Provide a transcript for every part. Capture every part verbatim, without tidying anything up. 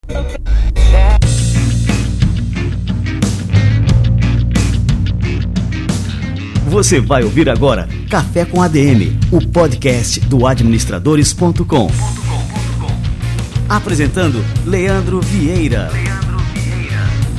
Você vai ouvir agora Café com A D M, o podcast do administradores ponto com. Apresentando Leandro Vieira. Leandro Vieira.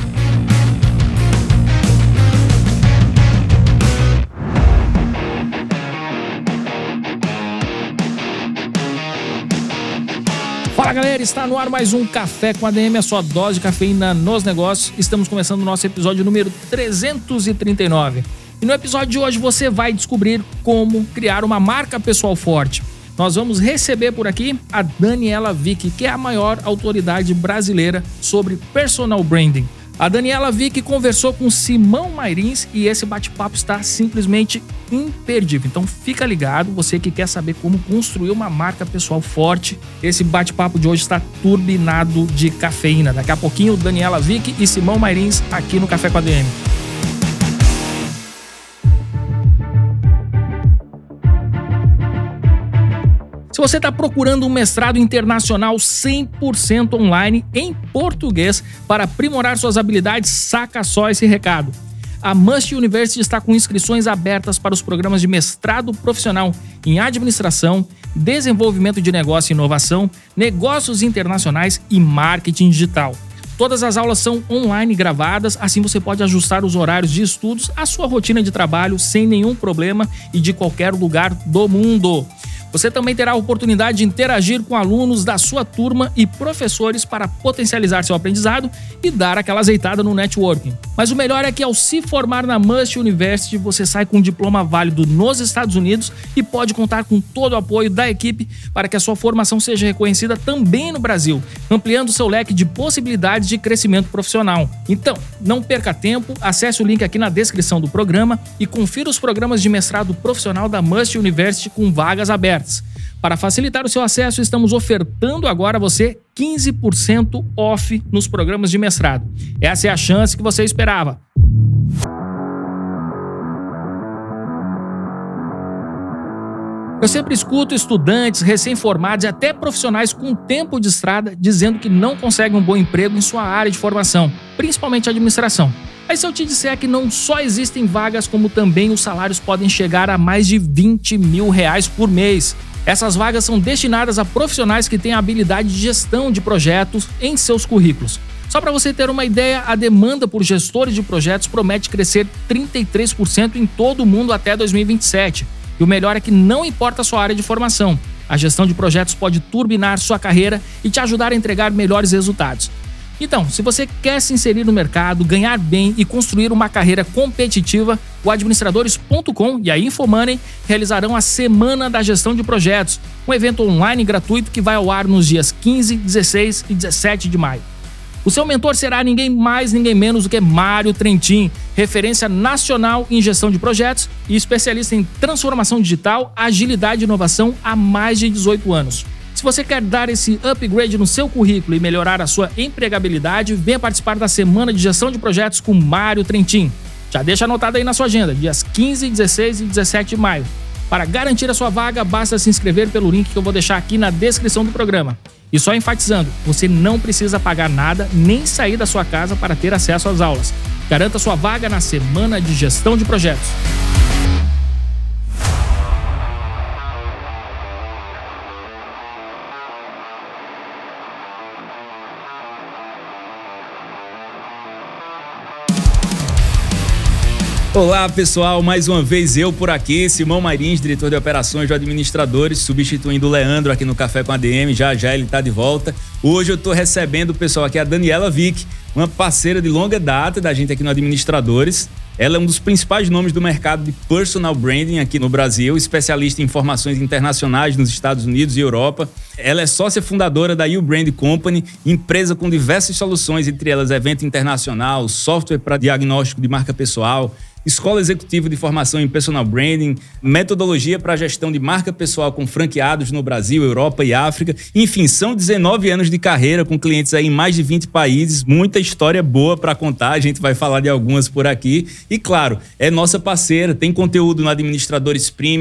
Fala galera, está no ar mais um Café com A D M, a sua dose de cafeína nos negócios. Estamos começando o nosso episódio número trezentos e trinta e nove. E no episódio de hoje você vai descobrir como criar uma marca pessoal forte. Nós vamos receber por aqui a Daniela Vick, que é a maior autoridade brasileira sobre personal branding. A Daniela Vick conversou com Simão Mairins e esse bate-papo está simplesmente imperdível. Então fica ligado, você que quer saber como construir uma marca pessoal forte. Esse bate-papo de hoje está turbinado de cafeína. Daqui a pouquinho, Daniela Vick e Simão Mairins aqui no Café com A D M. Se você está procurando um mestrado internacional cem por cento online em português para aprimorar suas habilidades, saca só esse recado. A Must University está com inscrições abertas para os programas de mestrado profissional em administração, desenvolvimento de negócio e inovação, negócios internacionais e marketing digital. Todas as aulas são online gravadas, assim você pode ajustar os horários de estudos à sua rotina de trabalho sem nenhum problema e de qualquer lugar do mundo. Você também terá a oportunidade de interagir com alunos da sua turma e professores para potencializar seu aprendizado e dar aquela azeitada no networking. Mas o melhor é que ao se formar na Must University, você sai com um diploma válido nos Estados Unidos e pode contar com todo o apoio da equipe para que a sua formação seja reconhecida também no Brasil, ampliando seu leque de possibilidades de crescimento profissional. Então, não perca tempo, acesse o link aqui na descrição do programa e confira os programas de mestrado profissional da Must University com vagas abertas. Para facilitar o seu acesso, estamos ofertando agora a você quinze por cento off nos programas de mestrado. Essa é a chance que você esperava. Eu sempre escuto estudantes, recém-formados e até profissionais com tempo de estrada dizendo que não conseguem um bom emprego em sua área de formação, principalmente administração. Aí se eu te disser que não só existem vagas, como também os salários podem chegar a mais de vinte mil reais por mês. Essas vagas são destinadas a profissionais que têm a habilidade de gestão de projetos em seus currículos. Só para você ter uma ideia, a demanda por gestores de projetos promete crescer trinta e três por cento em todo o mundo até dois mil e vinte e sete. E o melhor é que não importa a sua área de formação. A gestão de projetos pode turbinar sua carreira e te ajudar a entregar melhores resultados. Então, se você quer se inserir no mercado, ganhar bem e construir uma carreira competitiva, o administradores ponto com e a InfoMoney realizarão a Semana da Gestão de Projetos, um evento online gratuito que vai ao ar nos dias quinze, dezesseis e dezessete de maio. O seu mentor será ninguém mais, ninguém menos do que Mário Trentin, referência nacional em gestão de projetos e especialista em transformação digital, agilidade e inovação há mais de dezoito anos. Se você quer dar esse upgrade no seu currículo e melhorar a sua empregabilidade, venha participar da Semana de Gestão de Projetos com Mário Trentin. Já deixa anotado aí na sua agenda, dias quinze, dezesseis e dezessete de maio. Para garantir a sua vaga, basta se inscrever pelo link que eu vou deixar aqui na descrição do programa. E só enfatizando, você não precisa pagar nada nem sair da sua casa para ter acesso às aulas. Garanta sua vaga na Semana de Gestão de Projetos. Olá pessoal, mais uma vez eu por aqui, Simão Mairins, diretor de operações de administradores, substituindo o Leandro aqui no Café com A D M, já já ele está de volta. Hoje eu estou recebendo o pessoal aqui, a Daniela Vick, uma parceira de longa data da gente aqui no Administradores. Ela é um dos principais nomes do mercado de personal branding aqui no Brasil, especialista em informações internacionais nos Estados Unidos e Europa. Ela é sócia fundadora da U-Brand Company, empresa com diversas soluções, entre elas evento internacional, software para diagnóstico de marca pessoal, escola executiva de formação em personal branding, metodologia para gestão de marca pessoal com franqueados no Brasil, Europa e África. Enfim, são dezenove anos de carreira com clientes aí em mais de vinte países, muita história boa para contar, a gente vai falar de algumas por aqui. E claro, é nossa parceira, tem conteúdo no Administradores Premium,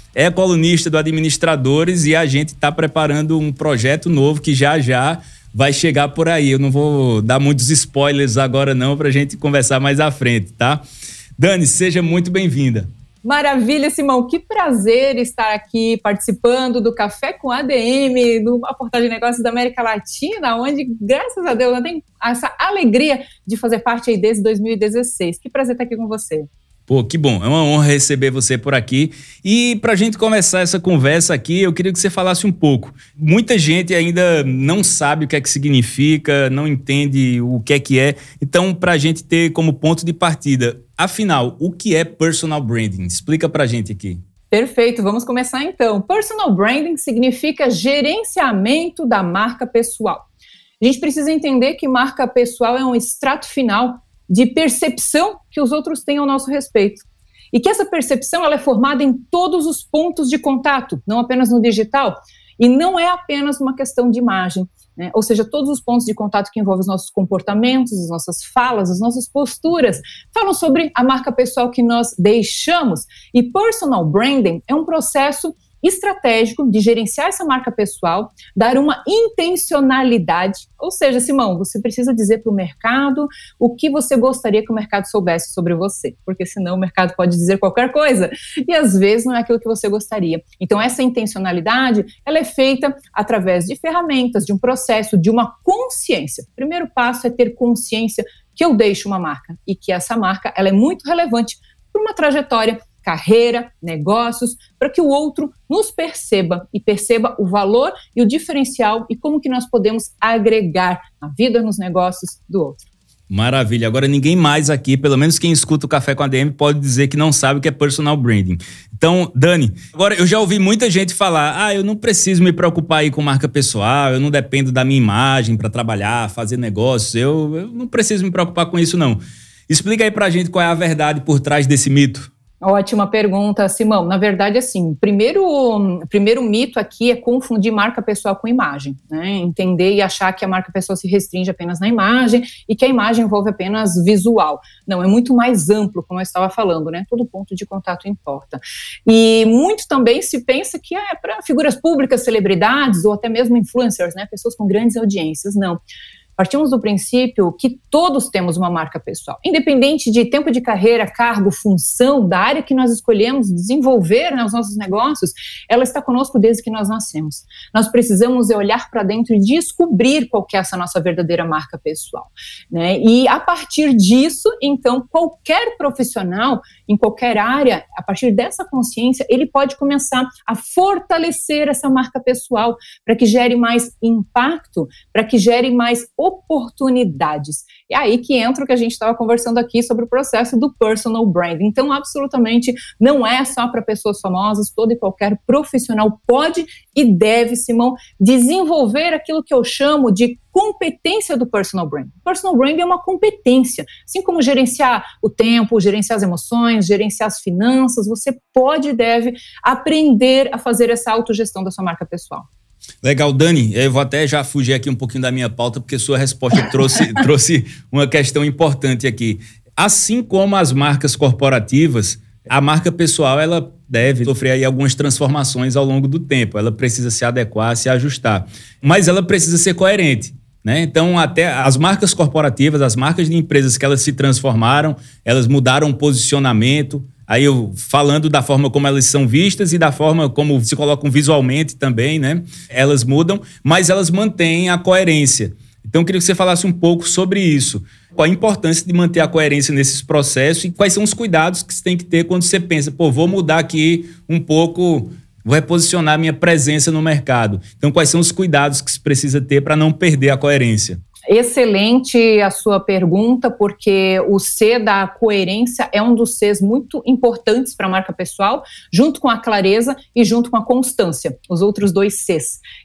é colunista do Administradores e a gente está preparando um projeto novo que já já vai chegar por aí. Eu não vou dar muitos spoilers agora não, para a gente conversar mais à frente, tá? Dani, seja muito bem-vinda. Maravilha, Simão. Que prazer estar aqui participando do Café com A D M, do Portal de Negócios da América Latina, onde, graças a Deus, eu tenho essa alegria de fazer parte aí desde dois mil e dezesseis. Que prazer estar aqui com você. Pô, que bom. É uma honra receber você por aqui. E para a gente começar essa conversa aqui, eu queria que você falasse um pouco. Muita gente ainda não sabe o que é que significa, não entende o que é que é. Então, para a gente ter como ponto de partida, afinal, o que é personal branding? Explica para a gente aqui. Perfeito, vamos começar então. Personal branding significa gerenciamento da marca pessoal. A gente precisa entender que marca pessoal é um extrato final de percepção que os outros têm ao nosso respeito. E que essa percepção ela é formada em todos os pontos de contato, não apenas no digital, e não é apenas uma questão de imagem, né? Ou seja, todos os pontos de contato que envolvem os nossos comportamentos, as nossas falas, as nossas posturas, falam sobre a marca pessoal que nós deixamos. E personal branding é um processo estratégico de gerenciar essa marca pessoal, dar uma intencionalidade, ou seja, Simão, você precisa dizer para o mercado o que você gostaria que o mercado soubesse sobre você, porque senão o mercado pode dizer qualquer coisa, e às vezes não é aquilo que você gostaria. Então essa intencionalidade, ela é feita através de ferramentas, de um processo, de uma consciência. O primeiro passo é ter consciência que eu deixo uma marca, e que essa marca, ela é muito relevante para uma trajetória, carreira, negócios, para que o outro nos perceba e perceba o valor e o diferencial e como que nós podemos agregar na vida, nos negócios do outro. Maravilha. Agora ninguém mais aqui, pelo menos quem escuta o Café com A D M, pode dizer que não sabe o que é personal branding. Então, Dani, agora eu já ouvi muita gente falar, ah, eu não preciso me preocupar aí com marca pessoal, eu não dependo da minha imagem para trabalhar, fazer negócios, eu, eu não preciso me preocupar com isso não. Explica aí pra gente qual é a verdade por trás desse mito. Ótima pergunta, Simão. Na verdade, assim, primeiro, primeiro mito aqui é confundir marca pessoal com imagem, né? Entender e achar que a marca pessoal se restringe apenas na imagem e que a imagem envolve apenas visual. Não, é muito mais amplo, como eu estava falando, né? Todo ponto de contato importa. E muito também se pensa que é para figuras públicas, celebridades ou até mesmo influencers, né? Pessoas com grandes audiências. Não. Partimos do princípio que todos temos uma marca pessoal, independente de tempo de carreira, cargo, função, da área que nós escolhemos desenvolver, né, os nossos negócios, ela está conosco desde que nós nascemos. Nós precisamos olhar para dentro e descobrir qual que é essa nossa verdadeira marca pessoal, né? E a partir disso, então, qualquer profissional, em qualquer área, a partir dessa consciência, ele pode começar a fortalecer essa marca pessoal para que gere mais impacto, para que gere mais oportunidades. É aí que entra o que a gente estava conversando aqui sobre o processo do personal branding. Então, absolutamente não é só para pessoas famosas, todo e qualquer profissional pode e deve, Simão, desenvolver aquilo que eu chamo de competência do personal branding. Personal branding é uma competência, assim como gerenciar o tempo, gerenciar as emoções, gerenciar as finanças, você pode e deve aprender a fazer essa autogestão da sua marca pessoal. Legal, Dani, eu vou até já fugir aqui um pouquinho da minha pauta, porque sua resposta trouxe, trouxe uma questão importante aqui. Assim como as marcas corporativas, a marca pessoal ela deve sofrer aí algumas transformações ao longo do tempo, ela precisa se adequar, se ajustar, mas ela precisa ser coerente, né? Então, até as marcas corporativas, as marcas de empresas que elas se transformaram, elas mudaram o posicionamento. Aí eu falando da forma como elas são vistas e da forma como se colocam visualmente também, né? Elas mudam, mas elas mantêm a coerência. Então eu queria que você falasse um pouco sobre isso. Qual a importância de manter a coerência nesses processos e quais são os cuidados que você tem que ter quando você pensa, pô, vou mudar aqui um pouco, vou reposicionar minha presença no mercado. Então quais são os cuidados que se precisa ter para não perder a coerência? Excelente a sua pergunta, porque o C da coerência é um dos Cs muito importantes para a marca pessoal, junto com a clareza e junto com a constância, os outros dois Cs.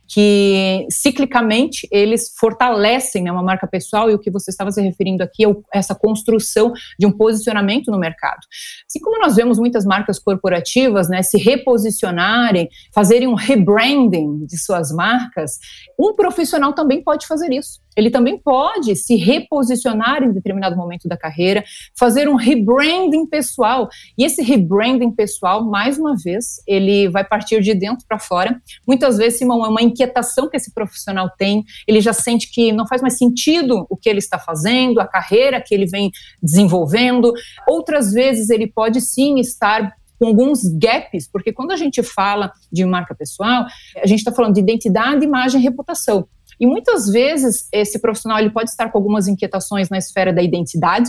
que ciclicamente eles fortalecem, né, uma marca pessoal, e o que você estava se referindo aqui é o, essa construção de um posicionamento no mercado. Assim como nós vemos muitas marcas corporativas, né, se reposicionarem, fazerem um rebranding de suas marcas, um profissional também pode fazer isso. Ele também pode se reposicionar em determinado momento da carreira, fazer um rebranding pessoal. E esse rebranding pessoal, mais uma vez, ele vai partir de dentro para fora. Muitas vezes, Simão, é uma inquietação que esse profissional tem, ele já sente que não faz mais sentido o que ele está fazendo, a carreira que ele vem desenvolvendo. Outras vezes, ele pode sim estar com alguns gaps, porque quando a gente fala de marca pessoal, a gente está falando de identidade, imagem e reputação. E muitas vezes esse profissional ele pode estar com algumas inquietações na esfera da identidade,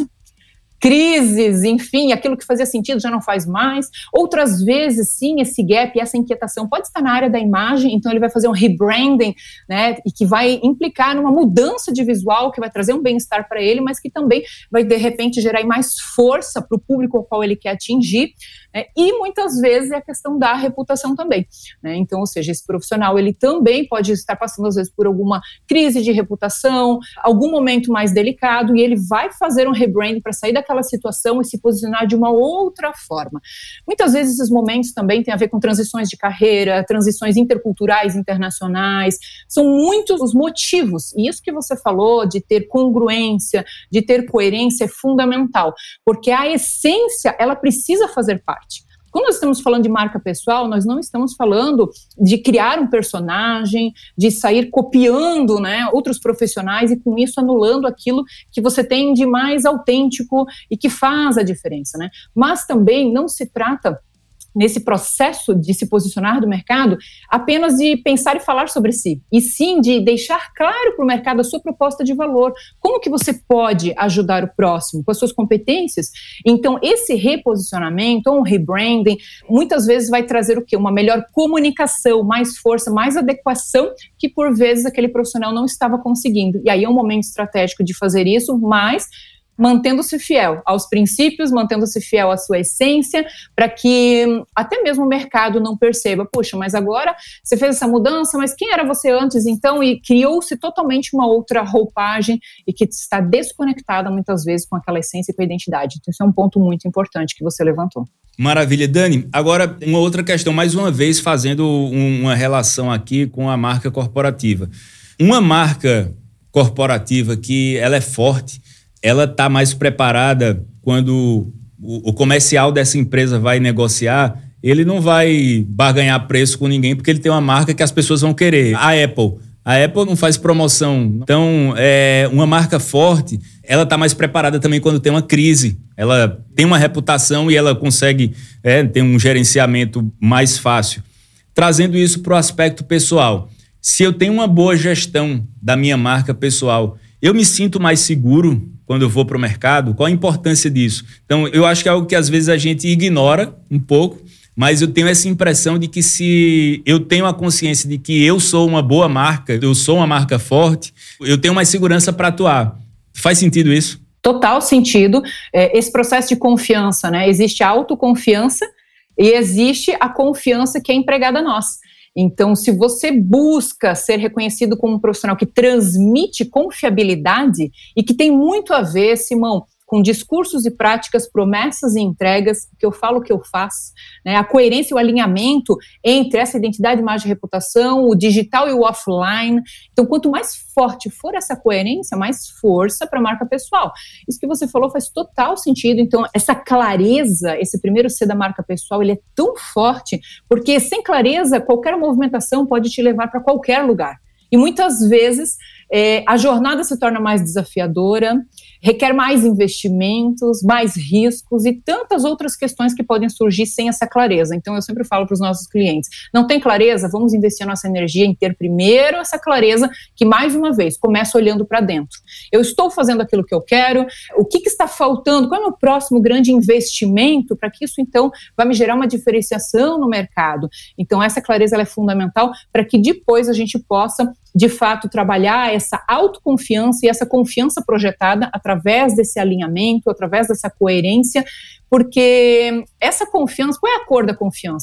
crises, enfim, aquilo que fazia sentido já não faz mais. Outras vezes, sim, esse gap, essa inquietação pode estar na área da imagem, então ele vai fazer um rebranding, né, e que vai implicar numa mudança de visual, que vai trazer um bem-estar para ele, mas que também vai, de repente, gerar mais força para o público ao qual ele quer atingir, né, e muitas vezes é a questão da reputação também, né, então, ou seja, esse profissional, ele também pode estar passando, às vezes, por alguma crise de reputação, algum momento mais delicado, e ele vai fazer um rebranding para sair daquela situação e se posicionar de uma outra forma. Muitas vezes esses momentos também têm a ver com transições de carreira, transições interculturais, internacionais, são muitos os motivos, e isso que você falou de ter congruência, de ter coerência é fundamental, porque a essência, ela precisa fazer parte. Quando nós estamos falando de marca pessoal, nós não estamos falando de criar um personagem, de sair copiando, né, outros profissionais e com isso anulando aquilo que você tem de mais autêntico e que faz a diferença, né? Mas também não se trata, nesse processo de se posicionar do mercado, apenas de pensar e falar sobre si, e sim de deixar claro para o mercado a sua proposta de valor, como que você pode ajudar o próximo com as suas competências. Então, esse reposicionamento, ou um rebranding, muitas vezes vai trazer o quê? Uma melhor comunicação, mais força, mais adequação, que por vezes aquele profissional não estava conseguindo. E aí é um momento estratégico de fazer isso, mas mantendo-se fiel aos princípios, mantendo-se fiel à sua essência, para que até mesmo o mercado não perceba, puxa, mas agora você fez essa mudança, mas quem era você antes então? E criou-se totalmente uma outra roupagem e que está desconectada muitas vezes com aquela essência e com a identidade. Então, isso é um ponto muito importante que você levantou. Maravilha. Dani, agora uma outra questão, mais uma vez fazendo uma relação aqui com a marca corporativa. Uma marca corporativa que ela é forte, ela está mais preparada quando o, o comercial dessa empresa vai negociar, ele não vai barganhar preço com ninguém porque ele tem uma marca que as pessoas vão querer. A Apple, a Apple não faz promoção. Então, é, uma marca forte, ela está mais preparada também quando tem uma crise. Ela tem uma reputação e ela consegue é, ter um gerenciamento mais fácil. Trazendo isso para o aspecto pessoal. Se eu tenho uma boa gestão da minha marca pessoal, eu me sinto mais seguro quando eu vou para o mercado? Qual a importância disso? Então, eu acho que é algo que às vezes a gente ignora um pouco, mas eu tenho essa impressão de que se eu tenho a consciência de que eu sou uma boa marca, eu sou uma marca forte, eu tenho mais segurança para atuar. Faz sentido isso? Total sentido. Esse processo de confiança, né? Existe a autoconfiança e existe a confiança que é empregada a nós. Então, se você busca ser reconhecido como um profissional que transmite confiabilidade e que tem muito a ver, Simão, com discursos e práticas, promessas e entregas, que eu falo que eu faço, né? A coerência e o alinhamento entre essa identidade, imagem e reputação, o digital e o offline. Então, quanto mais forte for essa coerência, mais força para a marca pessoal. Isso que você falou faz total sentido. Então, essa clareza, esse primeiro C da marca pessoal, ele é tão forte, porque sem clareza, qualquer movimentação pode te levar para qualquer lugar. E muitas vezes é, a jornada se torna mais desafiadora, requer mais investimentos, mais riscos e tantas outras questões que podem surgir sem essa clareza. Então eu sempre falo para os nossos clientes, não tem clareza? Vamos investir nossa energia em ter primeiro essa clareza que, mais uma vez, começa olhando para dentro. Eu estou fazendo aquilo que eu quero, o que, que está faltando, qual é o meu próximo grande investimento para que isso então vai me gerar uma diferenciação no mercado. Então essa clareza ela é fundamental para que depois a gente possa de fato trabalhar essa autoconfiança e essa confiança projetada através desse alinhamento, através dessa coerência, porque essa confiança, qual é a cor da confiança?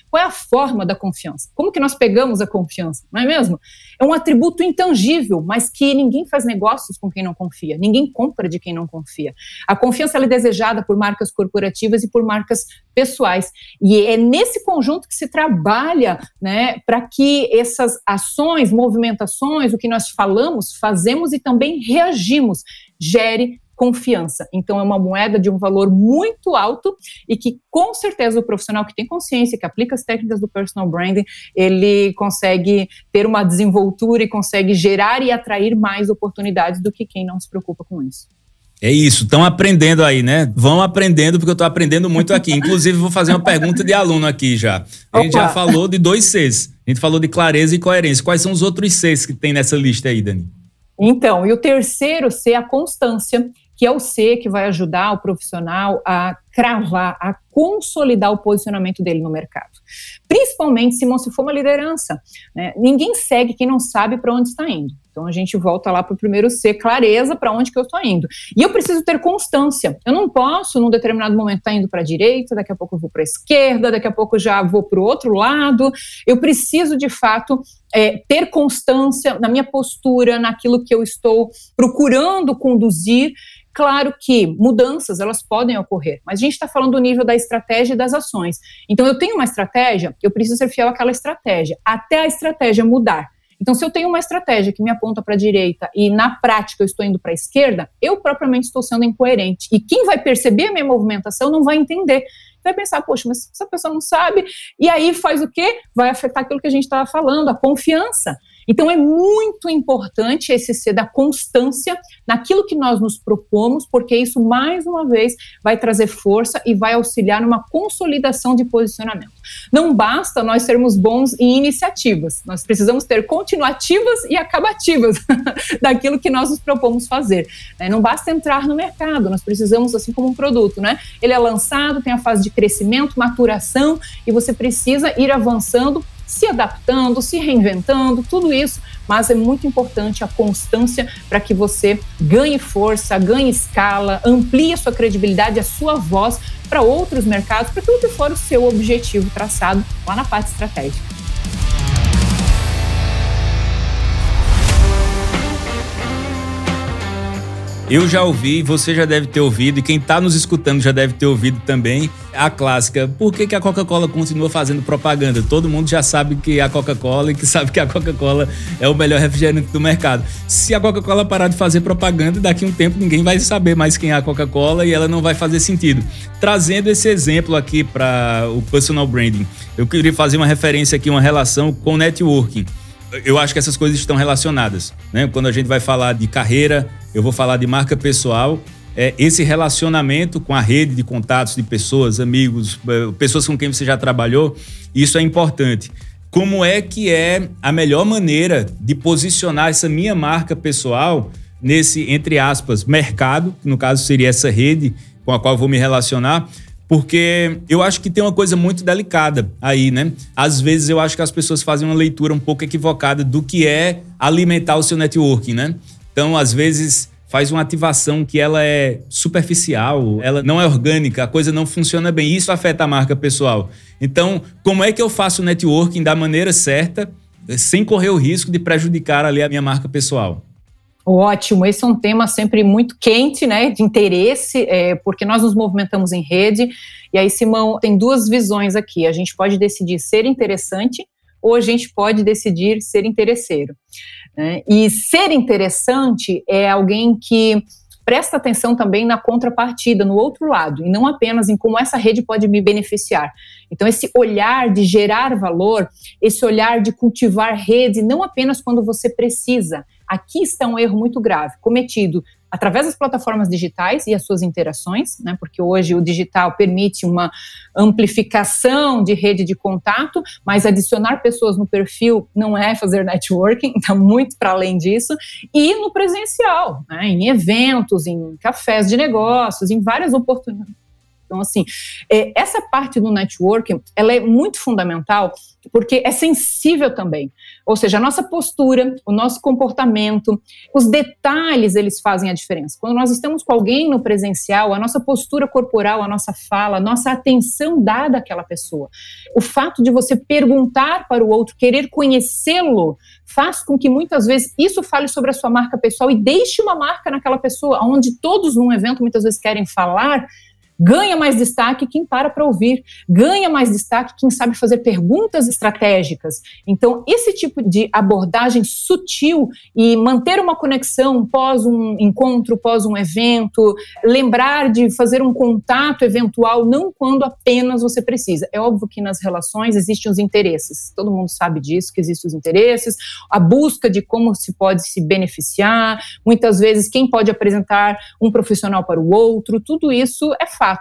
Qual é a forma da confiança? Como que nós pegamos a confiança, não é mesmo? É um atributo intangível, mas que ninguém faz negócios com quem não confia, ninguém compra de quem não confia. A confiança ela é desejada por marcas corporativas e por marcas pessoais. E é nesse conjunto que se trabalha, né, para que essas ações, movimentações, o que nós falamos, fazemos e também reagimos, gere confiança. Então, é uma moeda de um valor muito alto e que, com certeza, o profissional que tem consciência, que aplica as técnicas do personal branding, ele consegue ter uma desenvoltura e consegue gerar e atrair mais oportunidades do que quem não se preocupa com isso. É isso, estão aprendendo aí, né? Vão aprendendo, porque eu estou aprendendo muito aqui. Inclusive, vou fazer uma pergunta de aluno aqui já. A gente Opa. já falou de dois Cs. A gente falou de clareza e coerência. Quais são os outros Cs que tem nessa lista aí, Dani? Então, e o terceiro C é a constância, que é o C que vai ajudar o profissional a cravar, a consolidar o posicionamento dele no mercado. Principalmente, Simão, se for uma liderança, né? Ninguém segue quem não sabe para onde está indo. Então, a gente volta lá para o primeiro C, clareza para onde que eu estou indo. E eu preciso ter constância. Eu não posso, num determinado momento, estar indo para a direita, daqui a pouco eu vou para a esquerda, daqui a pouco eu já vou para o outro lado. Eu preciso, de fato, é, ter constância na minha postura, naquilo que eu estou procurando conduzir. Claro que mudanças, elas podem ocorrer, mas a gente está falando do nível da estratégia e das ações. Então, eu tenho uma estratégia, eu preciso ser fiel àquela estratégia, até a estratégia mudar. Então, se eu tenho uma estratégia que me aponta para a direita e, na prática, eu estou indo para a esquerda, eu propriamente estou sendo incoerente. E quem vai perceber a minha movimentação não vai entender. Vai pensar, poxa, mas essa pessoa não sabe. E aí faz o quê? Vai afetar aquilo que a gente estava falando, a confiança. Então, é muito importante esse ser da constância naquilo que nós nos propomos, porque isso, mais uma vez, vai trazer força e vai auxiliar numa consolidação de posicionamento. Não basta nós sermos bons em iniciativas, nós precisamos ter continuativas e acabativas daquilo que nós nos propomos fazer. Não basta entrar no mercado, nós precisamos, assim como um produto, né? Ele é lançado, tem a fase de crescimento, maturação, e você precisa ir avançando, se adaptando, se reinventando, tudo isso, mas é muito importante a constância para que você ganhe força, ganhe escala, amplie a sua credibilidade, a sua voz para outros mercados, para tudo que for o seu objetivo traçado lá na parte estratégica. Eu já ouvi, você já deve ter ouvido, e quem está nos escutando já deve ter ouvido também, a clássica: por que que a Coca-Cola continua fazendo propaganda? Todo mundo já sabe que é a Coca-Cola e que sabe que a Coca-Cola é o melhor refrigerante do mercado. Se a Coca-Cola parar de fazer propaganda, daqui a um tempo ninguém vai saber mais quem é a Coca-Cola e ela não vai fazer sentido. Trazendo esse exemplo aqui para o personal branding, eu queria fazer uma referência aqui, uma relação com networking. Eu acho que essas coisas estão relacionadas, né? Quando a gente vai falar de carreira, eu vou falar de marca pessoal, é, esse relacionamento com a rede de contatos de pessoas, amigos, pessoas com quem você já trabalhou, isso é importante. Como é que é a melhor maneira de posicionar essa minha marca pessoal nesse, entre aspas, mercado, que no caso seria essa rede com a qual eu vou me relacionar? Porque eu acho que tem uma coisa muito delicada aí, né? Às vezes eu acho que as pessoas fazem uma leitura um pouco equivocada do que é alimentar o seu networking, né? Então, às vezes, faz uma ativação que ela é superficial, ela não é orgânica, a coisa não funciona bem. Isso afeta a marca pessoal. Então, como é que eu faço o networking da maneira certa, sem correr o risco de prejudicar ali a minha marca pessoal? Ótimo, esse é um tema sempre muito quente, né, de interesse, é, porque nós nos movimentamos em rede, e aí, Simão, tem duas visões aqui: a gente pode decidir ser interessante ou a gente pode decidir ser interesseiro, né? E ser interessante é alguém que presta atenção também na contrapartida, no outro lado, e não apenas em como essa rede pode me beneficiar. Então, esse olhar de gerar valor, esse olhar de cultivar rede, não apenas quando você precisa. Aqui está um erro muito grave, cometido através das plataformas digitais e as suas interações, né? Porque hoje o digital permite uma amplificação de rede de contato, mas adicionar pessoas no perfil não é fazer networking, está muito para além disso, e no presencial, né? Em eventos, em cafés de negócios, em várias oportunidades. Então, assim, é, essa parte do networking, ela é muito fundamental porque é sensível também. Ou seja, a nossa postura, o nosso comportamento, os detalhes, eles fazem a diferença. Quando nós estamos com alguém no presencial, a nossa postura corporal, a nossa fala, a nossa atenção dada àquela pessoa, o fato de você perguntar para o outro, querer conhecê-lo, faz com que muitas vezes isso fale sobre a sua marca pessoal e deixe uma marca naquela pessoa, onde todos num evento muitas vezes querem falar. Ganha mais destaque quem para para ouvir, ganha mais destaque quem sabe fazer perguntas estratégicas. Então, esse tipo de abordagem sutil e manter uma conexão pós um encontro, pós um evento, lembrar de fazer um contato eventual, não quando apenas você precisa. É óbvio que nas relações existem os interesses, todo mundo sabe disso, que existem os interesses, a busca de como se pode se beneficiar, muitas vezes quem pode apresentar um profissional para o outro, tudo isso é fácil.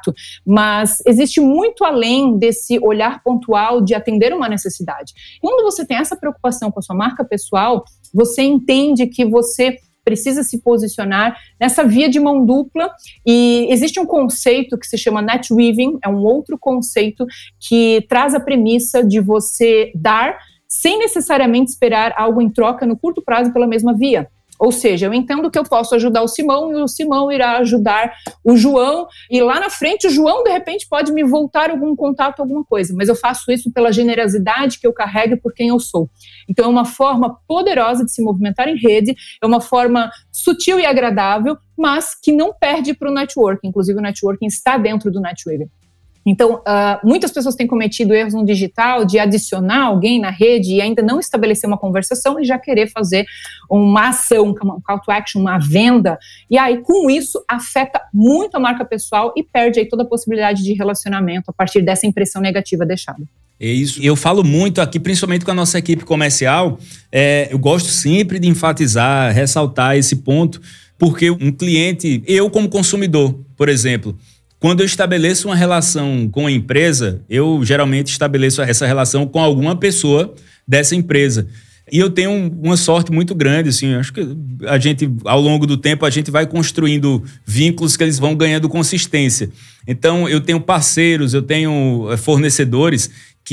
Mas existe muito além desse olhar pontual de atender uma necessidade. Quando você tem essa preocupação com a sua marca pessoal, você entende que você precisa se posicionar nessa via de mão dupla, e existe um conceito que se chama net weaving, é um outro conceito que traz a premissa de você dar sem necessariamente esperar algo em troca no curto prazo pela mesma via. Ou seja, eu entendo que eu posso ajudar o Simão e o Simão irá ajudar o João, e lá na frente o João de repente pode me voltar algum contato, alguma coisa, mas eu faço isso pela generosidade que eu carrego por quem eu sou. Então é uma forma poderosa de se movimentar em rede, é uma forma sutil e agradável, mas que não perde para o networking. Inclusive o networking está dentro do networking. Então, uh, muitas pessoas têm cometido erros no digital de adicionar alguém na rede e ainda não estabelecer uma conversação e já querer fazer uma ação, um call to action, uma venda. E aí, com isso, afeta muito a marca pessoal e perde aí toda a possibilidade de relacionamento a partir dessa impressão negativa deixada. É isso. Eu falo muito aqui, principalmente com a nossa equipe comercial, é, eu gosto sempre de enfatizar, ressaltar esse ponto, porque um cliente, eu como consumidor, por exemplo, quando eu estabeleço uma relação com a empresa, eu geralmente estabeleço essa relação com alguma pessoa dessa empresa. E eu tenho uma sorte muito grande, assim, acho que a gente, ao longo do tempo, a gente vai construindo vínculos que eles vão ganhando consistência. Então, eu tenho parceiros, eu tenho fornecedores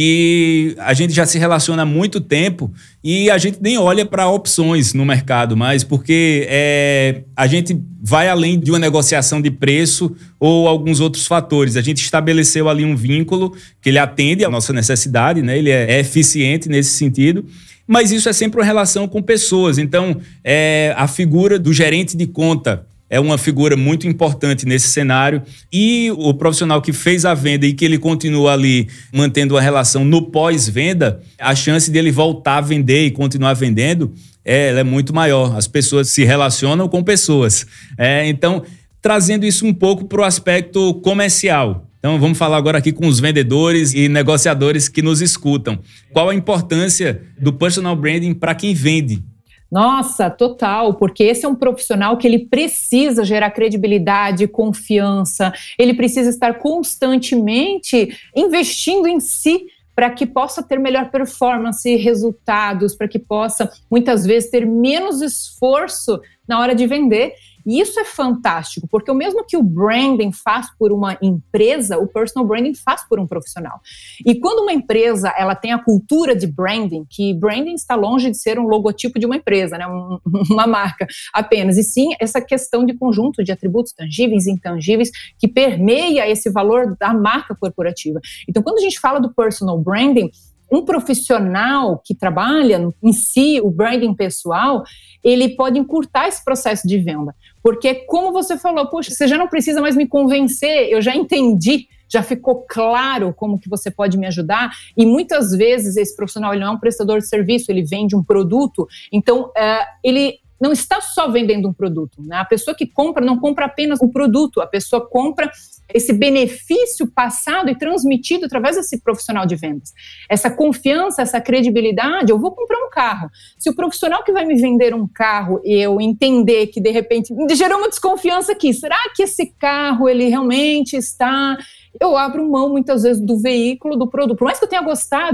que a gente já se relaciona há muito tempo e a gente nem olha para opções no mercado mais, porque é, a gente vai além de uma negociação de preço ou alguns outros fatores. A gente estabeleceu ali um vínculo que ele atende à nossa necessidade, né? Ele é, é eficiente nesse sentido. Mas isso é sempre uma relação com pessoas. Então, é, a figura do gerente de conta é uma figura muito importante nesse cenário. E o profissional que fez a venda e que ele continua ali mantendo a relação no pós-venda, a chance dele voltar a vender e continuar vendendo é, ela é muito maior. As pessoas se relacionam com pessoas. É, então, trazendo isso um pouco para o aspecto comercial. Então, vamos falar agora aqui com os vendedores e negociadores que nos escutam. Qual a importância do personal branding para quem vende? Nossa, total, porque esse é um profissional que ele precisa gerar credibilidade, confiança, ele precisa estar constantemente investindo em si para que possa ter melhor performance, resultados, para que possa, muitas vezes, ter menos esforço na hora de vender. E isso é fantástico, porque o mesmo que o branding faz por uma empresa, o personal branding faz por um profissional. E quando uma empresa ela tem a cultura de branding, que branding está longe de ser um logotipo de uma empresa, né, um, uma marca apenas, e sim essa questão de conjunto de atributos tangíveis e intangíveis que permeia esse valor da marca corporativa. Então, quando a gente fala do personal branding, um profissional que trabalha em si o branding pessoal, ele pode encurtar esse processo de venda. Porque, como você falou, poxa, você já não precisa mais me convencer, eu já entendi, já ficou claro como que você pode me ajudar. E muitas vezes esse profissional ele não é um prestador de serviço, ele vende um produto. Então, uh, ele não está só vendendo um produto, né? A pessoa que compra não compra apenas o produto, a pessoa compra esse benefício passado e transmitido através desse profissional de vendas. Essa confiança, essa credibilidade, eu vou comprar um carro. Se o profissional que vai me vender um carro e eu entender que de repente gerou uma desconfiança aqui, será que esse carro ele realmente está... Eu abro mão muitas vezes do veículo, do produto. Por mais que eu tenha gostado,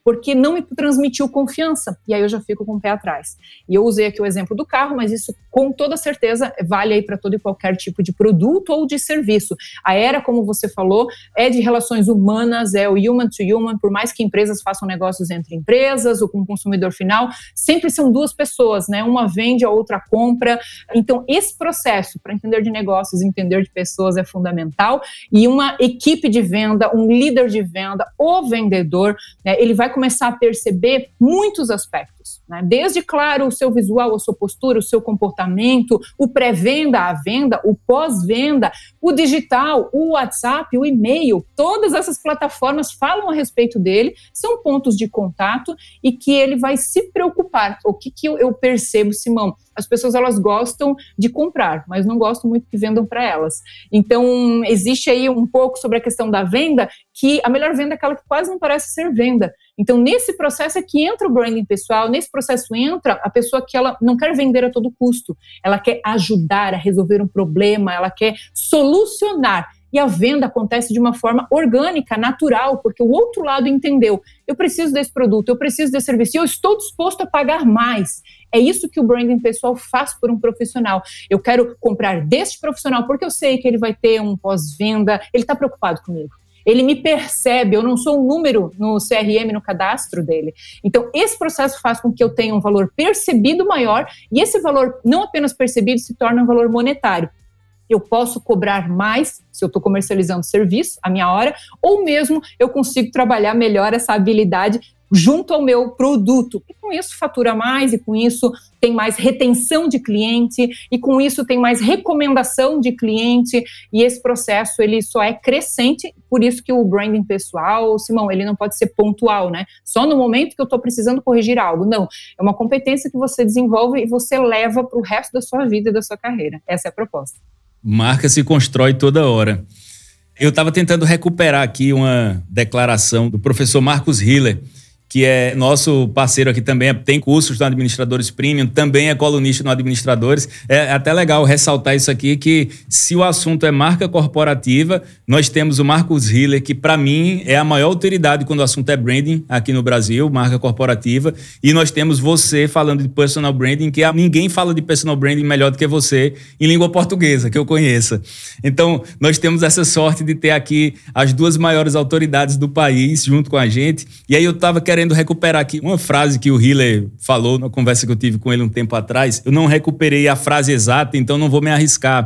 porque não me transmitiu confiança, e aí eu já fico com o pé atrás. E eu usei aqui o exemplo do carro, mas isso com toda certeza vale aí para todo e qualquer tipo de produto ou de serviço. A era, como você falou, é de relações humanas, é o human to human, por mais que empresas façam negócios entre empresas ou com o consumidor final, sempre são duas pessoas, né? Uma vende, a outra compra. Então, esse processo para entender de negócios, entender de pessoas é fundamental, e uma equipe de venda, um líder de venda, o vendedor, né, ele vai começar a perceber muitos aspectos, né? Desde, claro, o seu visual, a sua postura, o seu comportamento, o pré-venda, a venda, o pós-venda, o digital, o WhatsApp, o e-mail, todas essas plataformas falam a respeito dele, são pontos de contato e que ele vai se preocupar. O que, que eu, eu percebo, Simão? As pessoas, elas gostam de comprar, mas não gostam muito que vendam para elas. Então, existe aí um pouco sobre a questão da venda, que a melhor venda é aquela que quase não parece ser venda. Então, nesse processo é que entra o branding pessoal, nesse processo entra a pessoa que ela não quer vender a todo custo, ela quer ajudar a resolver um problema, ela quer solucionar. E a venda acontece de uma forma orgânica, natural, porque o outro lado entendeu. Eu preciso desse produto, eu preciso desse serviço, e eu estou disposto a pagar mais. É isso que o branding pessoal faz por um profissional. Eu quero comprar deste profissional porque eu sei que ele vai ter um pós-venda, ele está preocupado comigo. Ele me percebe, eu não sou um número no C R M, no cadastro dele. Então, esse processo faz com que eu tenha um valor percebido maior, e esse valor não apenas percebido se torna um valor monetário. Eu posso cobrar mais se eu estou comercializando serviço, a minha hora, ou mesmo eu consigo trabalhar melhor essa habilidade junto ao meu produto. E com isso fatura mais, e com isso tem mais retenção de cliente, e com isso tem mais recomendação de cliente, e esse processo ele só é crescente, por isso que o branding pessoal, Simão, ele não pode ser pontual, né? Só no momento que eu estou precisando corrigir algo. Não, é uma competência que você desenvolve e você leva para o resto da sua vida e da sua carreira. Essa é a proposta. Marca se constrói toda hora. Eu estava tentando recuperar aqui uma declaração do professor Marcos Hiller, que é nosso parceiro aqui também, tem cursos no Administradores Premium, também é colunista no Administradores. É até legal ressaltar isso aqui, que se o assunto é marca corporativa, nós temos o Marcos Hiller, que para mim é a maior autoridade quando o assunto é branding aqui no Brasil, marca corporativa, e nós temos você falando de personal branding, que ninguém fala de personal branding melhor do que você em língua portuguesa, que eu conheça. Então, nós temos essa sorte de ter aqui as duas maiores autoridades do país junto com a gente, e aí eu estava querendo recuperar aqui uma frase que o Hiller falou na conversa que eu tive com ele um tempo atrás. Eu não recuperei a frase exata, então não vou me arriscar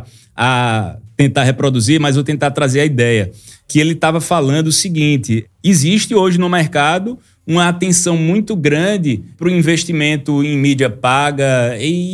a tentar reproduzir, mas vou tentar trazer a ideia. Que ele estava falando o seguinte: existe hoje no mercado uma atenção muito grande para o investimento em mídia paga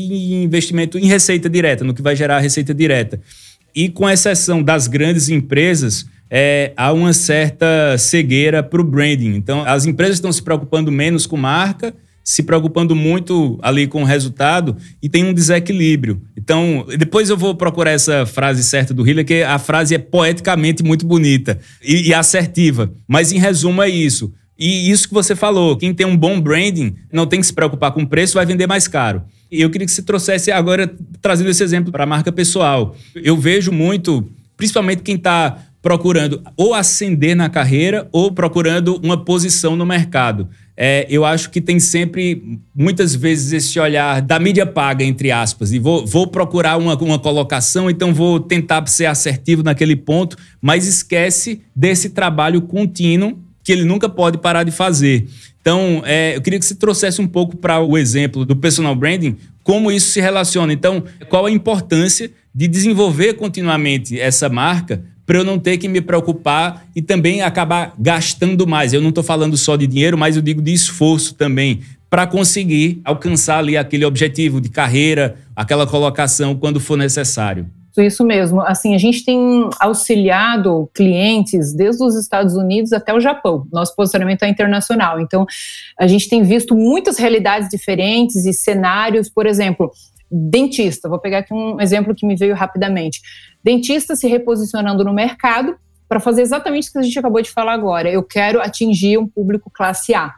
e investimento em receita direta, no que vai gerar receita direta. E com exceção das grandes empresas, É, há uma certa cegueira para o branding. Então, as empresas estão se preocupando menos com marca, se preocupando muito ali com o resultado, e tem um desequilíbrio. Então, depois eu vou procurar essa frase certa do Hiller, que a frase é poeticamente muito bonita e, e assertiva. Mas, em resumo, é isso. E isso que você falou, quem tem um bom branding não tem que se preocupar com o preço, vai vender mais caro. E eu queria que você trouxesse agora, trazendo esse exemplo para a marca pessoal. Eu vejo muito, principalmente quem está procurando ou ascender na carreira ou procurando uma posição no mercado. É, eu acho que tem sempre, muitas vezes, esse olhar da mídia paga, entre aspas, e vou, vou procurar uma, uma colocação, então vou tentar ser assertivo naquele ponto, mas esquece desse trabalho contínuo que ele nunca pode parar de fazer. Então, é, eu queria que você trouxesse um pouco para o exemplo do personal branding, como isso se relaciona. Então, qual a importância de desenvolver continuamente essa marca para eu não ter que me preocupar e também acabar gastando mais. Eu não estou falando só de dinheiro, mas eu digo de esforço também, para conseguir alcançar ali aquele objetivo de carreira, aquela colocação quando for necessário. Isso mesmo. Assim, a gente tem auxiliado clientes desde os Estados Unidos até o Japão. Nosso posicionamento é internacional. Então, a gente tem visto muitas realidades diferentes e cenários. Por exemplo, dentista. Vou pegar aqui um exemplo que me veio rapidamente. Dentista se reposicionando no mercado para fazer exatamente o que a gente acabou de falar agora. Eu quero atingir um público classe A.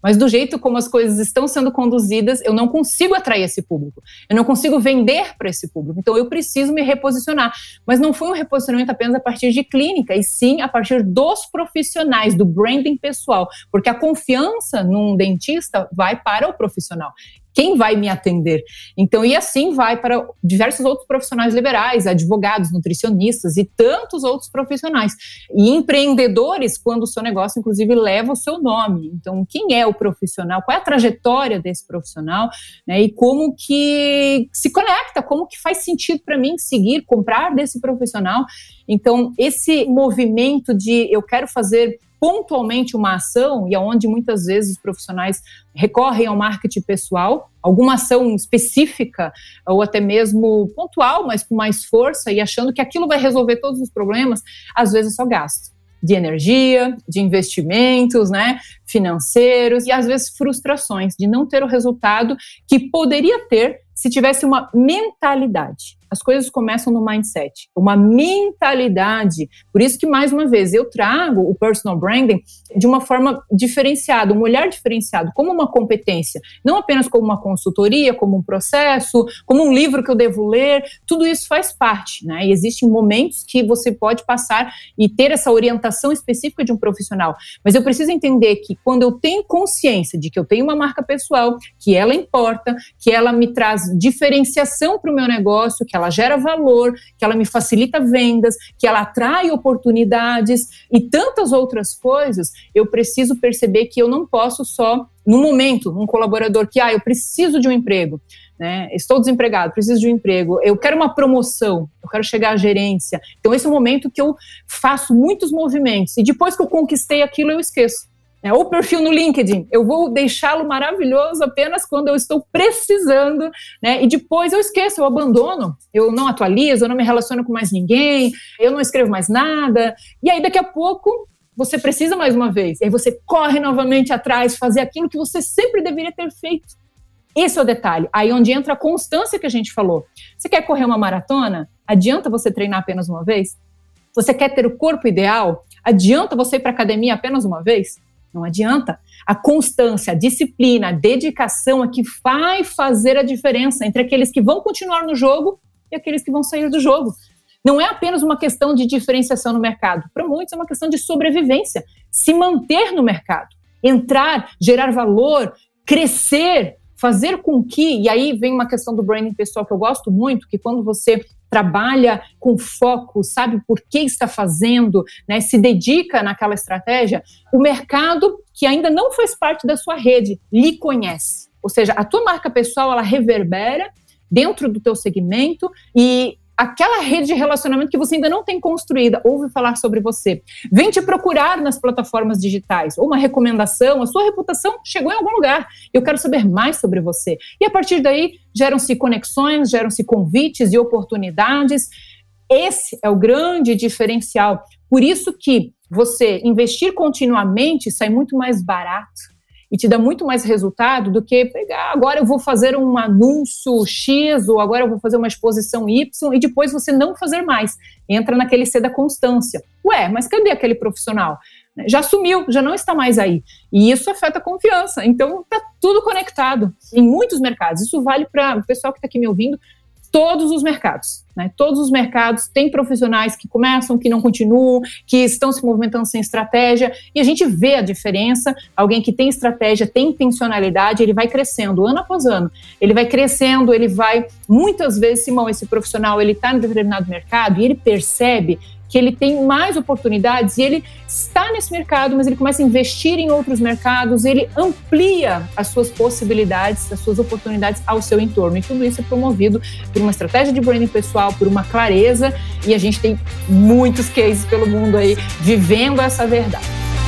Mas do jeito como as coisas estão sendo conduzidas, eu não consigo atrair esse público. Eu não consigo vender para esse público. Então, eu preciso me reposicionar. Mas não foi um reposicionamento apenas a partir de clínica, e sim a partir dos profissionais, do branding pessoal. Porque a confiança num dentista vai para o profissional. Quem vai me atender? Então, e assim vai para diversos outros profissionais liberais, advogados, nutricionistas e tantos outros profissionais. E empreendedores, quando o seu negócio, inclusive, leva o seu nome. Então, quem é o profissional? Qual é a trajetória desse profissional? Né? E como que se conecta? Como que faz sentido para mim seguir, comprar desse profissional? Então, esse movimento de eu quero fazer pontualmente uma ação, e aonde muitas vezes os profissionais recorrem ao marketing pessoal, alguma ação específica ou até mesmo pontual, mas com mais força, e achando que aquilo vai resolver todos os problemas, às vezes é só gasto de energia, de investimentos, né, financeiros, e às vezes frustrações de não ter o resultado que poderia ter se tivesse uma mentalidade. As coisas começam no mindset, uma mentalidade. Por isso que, mais uma vez, eu trago o personal branding de uma forma diferenciada, um olhar diferenciado, como uma competência, não apenas como uma consultoria, como um processo, como um livro que eu devo ler. Tudo isso faz parte, né? E existem momentos que você pode passar e ter essa orientação específica de um profissional. Mas eu preciso entender que quando eu tenho consciência de que eu tenho uma marca pessoal, que ela importa, que ela me traz diferenciação para o meu negócio, que ela gera valor, que ela me facilita vendas, que ela atrai oportunidades e tantas outras coisas, eu preciso perceber que eu não posso só, no momento, um colaborador que, ah, eu preciso de um emprego, né? Estou desempregado, preciso de um emprego, eu quero uma promoção, eu quero chegar à gerência. Então esse é o momento que eu faço muitos movimentos e depois que eu conquistei aquilo, eu esqueço. É, o perfil no LinkedIn, eu vou deixá-lo maravilhoso apenas quando eu estou precisando, né? E depois eu esqueço, eu abandono, eu não atualizo, eu não me relaciono com mais ninguém, eu não escrevo mais nada. E aí daqui a pouco você precisa mais uma vez. E aí você corre novamente atrás, fazer aquilo que você sempre deveria ter feito. Esse é o detalhe. Aí onde entra a constância que a gente falou. Você quer correr uma maratona? Adianta você treinar apenas uma vez? Você quer ter o corpo ideal? Adianta você ir para a academia apenas uma vez? Não adianta. A constância, a disciplina, a dedicação é que vai fazer a diferença entre aqueles que vão continuar no jogo e aqueles que vão sair do jogo. Não é apenas uma questão de diferenciação no mercado. Para muitos é uma questão de sobrevivência. Se manter no mercado, entrar, gerar valor, crescer, fazer com que... E aí vem uma questão do branding pessoal que eu gosto muito, que quando você trabalha com foco, sabe por que está fazendo, né, se dedica naquela estratégia, o mercado que ainda não faz parte da sua rede lhe conhece. Ou seja, a tua marca pessoal, ela reverbera dentro do teu segmento e aquela rede de relacionamento que você ainda não tem construída, ouve falar sobre você, vem te procurar nas plataformas digitais, ou uma recomendação, a sua reputação chegou em algum lugar, eu quero saber mais sobre você. E a partir daí, geram-se conexões, geram-se convites e oportunidades. Esse é o grande diferencial. Por isso que você investir continuamente sai muito mais barato e te dá muito mais resultado do que pegar, agora eu vou fazer um anúncio X, ou agora eu vou fazer uma exposição Y, e depois você não fazer mais. Entra naquele C da constância. Ué, mas cadê aquele profissional? Já sumiu, já não está mais aí. E isso afeta a confiança. Então, está tudo conectado em muitos mercados. Isso vale para o pessoal que está aqui me ouvindo, todos os mercados, né? Todos os mercados têm profissionais que começam, que não continuam, que estão se movimentando sem estratégia, e a gente vê a diferença. Alguém que tem estratégia, tem intencionalidade, ele vai crescendo ano após ano, ele vai crescendo, ele vai, muitas vezes, Simão, esse profissional, ele está em determinado mercado e ele percebe que ele tem mais oportunidades e ele está nesse mercado, mas ele começa a investir em outros mercados, ele amplia as suas possibilidades, as suas oportunidades ao seu entorno. E tudo isso é promovido por uma estratégia de branding pessoal, por uma clareza, e a gente tem muitos cases pelo mundo aí vivendo essa verdade.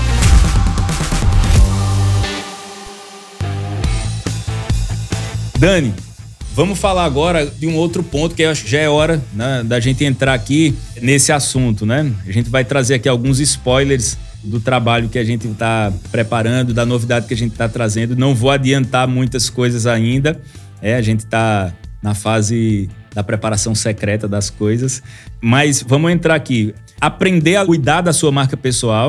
Dani, vamos falar agora de um outro ponto que eu acho que já é hora, né, da gente entrar aqui nesse assunto, né? A gente vai trazer aqui alguns spoilers do trabalho que a gente está preparando, da novidade que a gente está trazendo. Não vou adiantar muitas coisas ainda. É, a gente está na fase da preparação secreta das coisas. Mas vamos entrar aqui. Aprender a cuidar da sua marca pessoal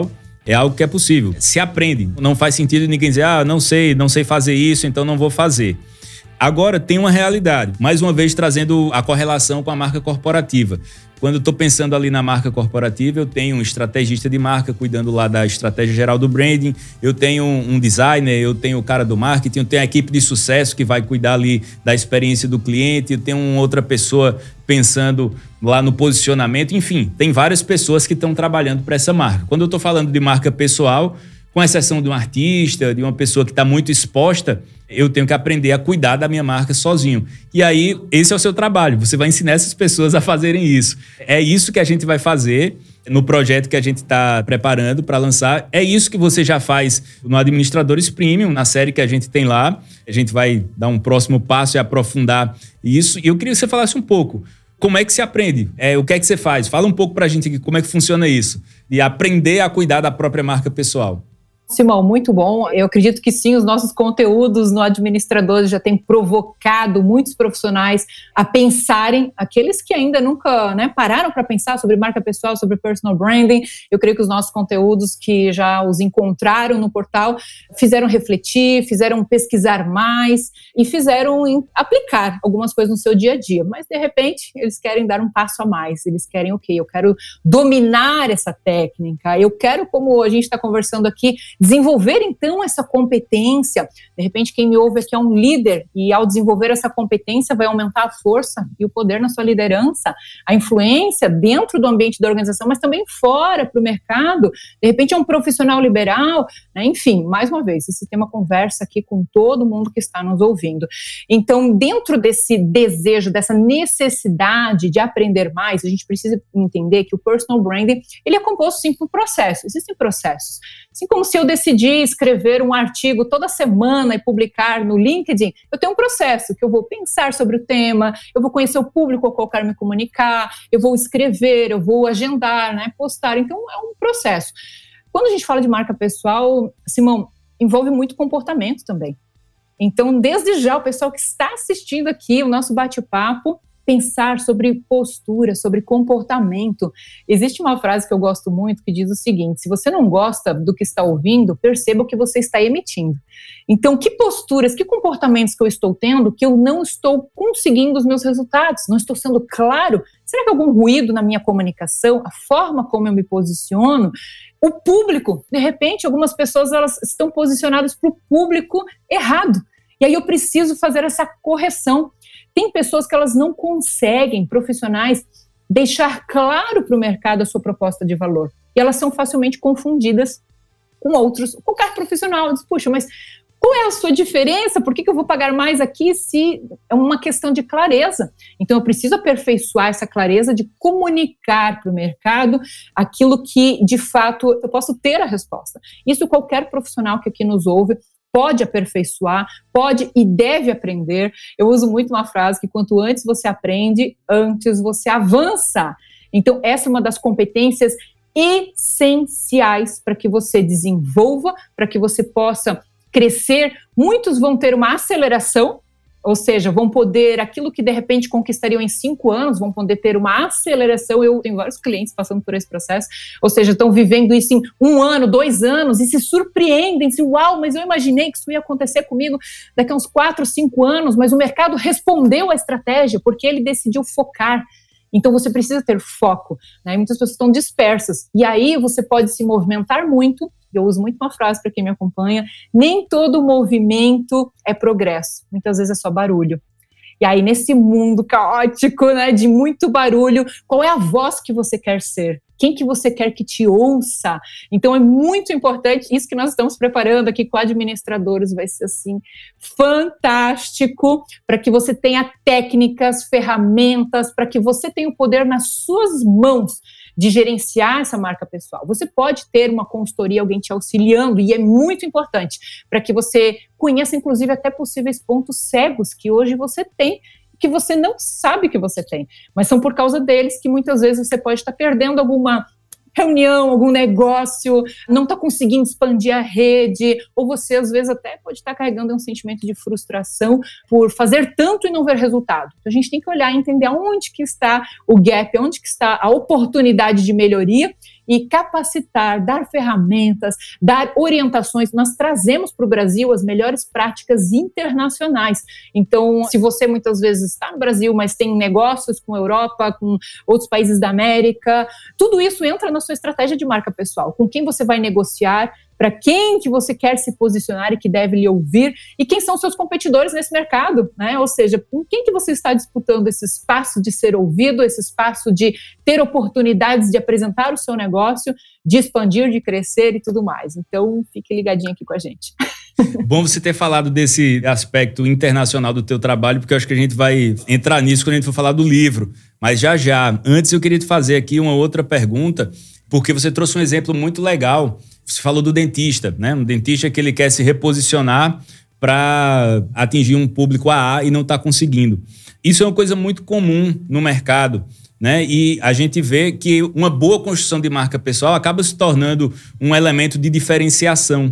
É algo que é possível. Se aprende. Não faz sentido ninguém dizer, ah, não sei, não sei fazer isso, então não vou fazer. Agora, tem uma realidade. Mais uma vez, trazendo a correlação com a marca corporativa. Quando eu estou pensando ali na marca corporativa, eu tenho um estrategista de marca cuidando lá da estratégia geral do branding, eu tenho um designer, eu tenho o cara do marketing, eu tenho a equipe de sucesso que vai cuidar ali da experiência do cliente, eu tenho uma outra pessoa pensando lá no posicionamento, enfim, tem várias pessoas que estão trabalhando para essa marca. Quando eu estou falando de marca pessoal, com exceção de um artista, de uma pessoa que está muito exposta, eu tenho que aprender a cuidar da minha marca sozinho. E aí, esse é o seu trabalho. Você vai ensinar essas pessoas a fazerem isso. É isso que a gente vai fazer no projeto que a gente está preparando para lançar. É isso que você já faz no Administradores Premium, na série que a gente tem lá. A gente vai dar um próximo passo e aprofundar isso. E eu queria que você falasse um pouco. Como é que se aprende? É, o que é que você faz? Fala um pouco para a gente aqui como é que funciona isso. E aprender a cuidar da própria marca pessoal. Simão, muito bom. Eu acredito que sim, os nossos conteúdos no Administradores já têm provocado muitos profissionais a pensarem, aqueles que ainda nunca né, pararam para pensar sobre marca pessoal, sobre personal branding. Eu creio que os nossos conteúdos que já os encontraram no portal fizeram refletir, fizeram pesquisar mais e fizeram aplicar algumas coisas no seu dia a dia. Mas, de repente, eles querem dar um passo a mais. Eles querem, ok, eu quero dominar essa técnica, eu quero, como a gente está conversando aqui, desenvolver, então, essa competência. De repente, quem me ouve aqui é um líder e, ao desenvolver essa competência, vai aumentar a força e o poder na sua liderança, a influência dentro do ambiente da organização, mas também fora, para o mercado. De repente, é um profissional liberal, né? Enfim, mais uma vez, esse tema conversa aqui com todo mundo que está nos ouvindo. Então, dentro desse desejo, dessa necessidade de aprender mais, a gente precisa entender que o personal branding, ele é composto, sim, por processos. Existem processos. Assim como se eu decidir escrever um artigo toda semana e publicar no LinkedIn, eu tenho um processo que eu vou pensar sobre o tema, eu vou conhecer o público ao qual eu quero me comunicar, eu vou escrever, eu vou agendar, né, postar. Então, é um processo. Quando a gente fala de marca pessoal, Simão, envolve muito comportamento também. Então, desde já, o pessoal que está assistindo aqui o nosso bate-papo, pensar sobre postura, sobre comportamento. Existe uma frase que eu gosto muito que diz o seguinte: se você não gosta do que está ouvindo, perceba o que você está emitindo. Então, que posturas, que comportamentos que eu estou tendo que eu não estou conseguindo os meus resultados? Não estou sendo claro? Será que há algum ruído na minha comunicação? A forma como eu me posiciono? O público, de repente, algumas pessoas elas estão posicionadas para o público errado. E aí eu preciso fazer essa correção. Tem pessoas que elas não conseguem, profissionais, deixar claro para o mercado a sua proposta de valor. E elas são facilmente confundidas com outros, qualquer profissional. Diz, puxa, mas qual é a sua diferença? Por que que eu vou pagar mais aqui se é uma questão de clareza? Então, eu preciso aperfeiçoar essa clareza de comunicar para o mercado aquilo que, de fato, eu posso ter a resposta. Isso qualquer profissional que aqui nos ouve pode aperfeiçoar, pode e deve aprender. Eu uso muito uma frase que quanto antes você aprende, antes você avança. Então, essa é uma das competências essenciais para que você desenvolva, para que você possa crescer. Muitos vão ter uma aceleração, ou seja, vão poder, aquilo que de repente conquistariam em cinco anos, vão poder ter uma aceleração. Eu tenho vários clientes passando por esse processo, ou seja, estão vivendo isso em um ano, dois anos, e se surpreendem, se uau, mas eu imaginei que isso ia acontecer comigo daqui a uns quatro, cinco anos, mas o mercado respondeu à estratégia, porque ele decidiu focar. Então, você precisa ter foco, né? Muitas pessoas estão dispersas, e aí você pode se movimentar muito. Eu uso muito uma frase para quem me acompanha: nem todo movimento é progresso, muitas vezes é só barulho. E aí, nesse mundo caótico, né, de muito barulho, qual é a voz que você quer ser? Quem que você quer que te ouça? Então, é muito importante, isso que nós estamos preparando aqui com administradores, vai ser, assim, fantástico, para que você tenha técnicas, ferramentas, para que você tenha o poder nas suas mãos de gerenciar essa marca pessoal. Você pode ter uma consultoria, alguém te auxiliando, e é muito importante para que você conheça, inclusive, até possíveis pontos cegos que hoje você tem, que você não sabe que você tem, mas são por causa deles que muitas vezes você pode estar perdendo alguma reunião, algum negócio, não está conseguindo expandir a rede, ou você às vezes até pode estar carregando um sentimento de frustração por fazer tanto e não ver resultado. Então a gente tem que olhar e entender aonde que está o gap, onde que está a oportunidade de melhoria, e capacitar, dar ferramentas, dar orientações. Nós trazemos para o Brasil as melhores práticas internacionais. Então, se você muitas vezes está no Brasil, mas tem negócios com a Europa, com outros países da América, tudo isso entra na sua estratégia de marca pessoal. Com quem você vai negociar, para quem que você quer se posicionar e que deve lhe ouvir, e quem são seus competidores nesse mercado, né? Ou seja, com quem que você está disputando esse espaço de ser ouvido, esse espaço de ter oportunidades de apresentar o seu negócio, de expandir, de crescer e tudo mais. Então, fique ligadinho aqui com a gente. Bom você ter falado desse aspecto internacional do teu trabalho, porque eu acho que a gente vai entrar nisso quando a gente for falar do livro. Mas já já, antes eu queria te fazer aqui uma outra pergunta, porque você trouxe um exemplo muito legal. Você falou do dentista, né? Um dentista que ele quer se reposicionar para atingir um público A A e não está conseguindo. Isso é uma coisa muito comum no mercado, né? E a gente vê que uma boa construção de marca pessoal acaba se tornando um elemento de diferenciação.